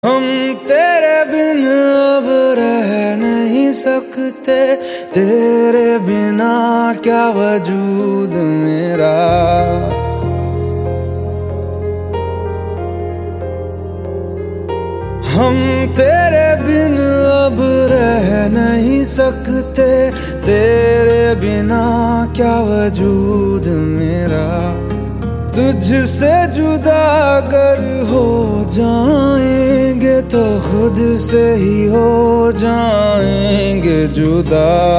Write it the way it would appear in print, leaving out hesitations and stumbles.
हम तेरे बिन अब रह नहीं सकते, तेरे बिना क्या वजूद मेरा। हम तेरे बिन अब रह नहीं सकते, तेरे बिना क्या वजूद मेरा। तुझसे जुदा अगर हो जाएंगे तो खुद से ही हो जाएंगे जुदा।